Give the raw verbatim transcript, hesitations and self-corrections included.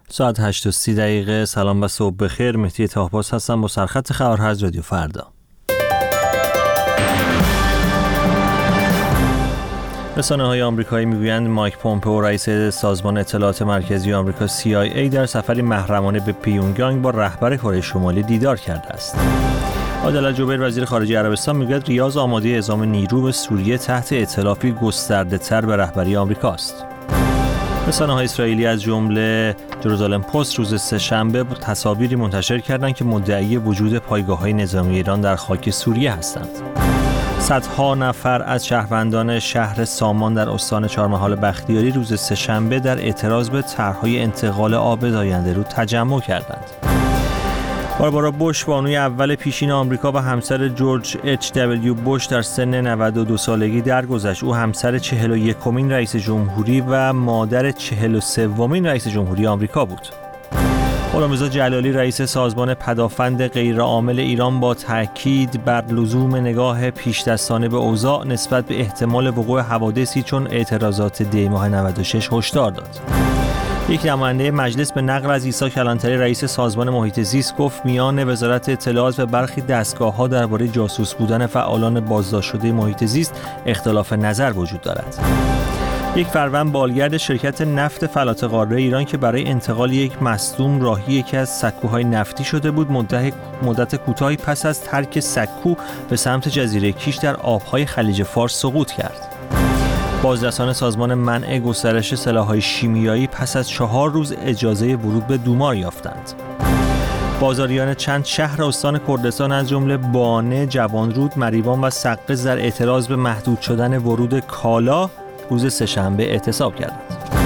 ساعت هشت و سی دقیقه. سلام و صبح بخیر. مهدی طاهباز هستم با سرخط خبرها از رادیو فردا. رسانه‌های آمریکایی میگویند مایک پومپئو رئیس سازمان اطلاعات مرکزی آمریکا سی آی ای در سفری محرمانه به پیونگیانگ با رهبر کره شمالی دیدار کرده است. عادل جبیر وزیر خارجه عربستان میگوید ریاض آماده اعزام نیرو به سوریه تحت ائتلافی گسترده‌تر به رهبری آمریکاست. رسانه‌های اسرائیلی از جمله جروزالم پست روز سه‌شنبه تصاویری منتشر کردند که مدعی وجود پایگاه‌های نظامی ایران در خاک سوریه هستند. صدها نفر از شهروندان شهر سامان در استان چهارمحال بختیاری روز سه‌شنبه در اعتراض به طرح‌های انتقال آب زاینده رود تجمع کردند. باربارا بوش بانوی اول پیشین آمریکا و همسر جورج اچ دبلیو بوش در سن نود و دو سالگی درگذشت. او همسر چهل و یکمین رئیس جمهوری و مادر چهل و سومین رئیس جمهوری آمریکا بود. غلامرضا جلالی رئیس سازمان پدافند غیرعامل ایران با تاکید بر لزوم نگاه پیش‌دستانه به اوضاع نسبت به احتمال وقوع حوادثی چون اعتراضات دی ماه نود و شش هشدار داد. یک نماینده مجلس به نقل از عیسی کلانتری رئیس سازمان محیط زیست گفت میان وزارت اطلاعات و برخی دستگاه‌ها درباره جاسوس بودن فعالان بازداشت شده محیط زیست اختلاف نظر وجود دارد. یک فروند بالگرد شرکت نفت فلات قاره ایران که برای انتقال یک مصدوم راهی یکی از سکوهای نفتی شده بود مدت مدت کوتاهی پس از ترک سکو به سمت جزیره کیش در آبهای خلیج فارس سقوط کرد. بازرسان سازمان منع گسترش سلاح‌های شیمیایی پس از چهار روز اجازه ورود به دومار یافتند. بازاریان چند شهر استان کردستان از جمله بانه، جوانرود، مریوان و سقز در اعتراض به محدود شدن ورود کالا روز سه‌شنبه اعتصاب کردند.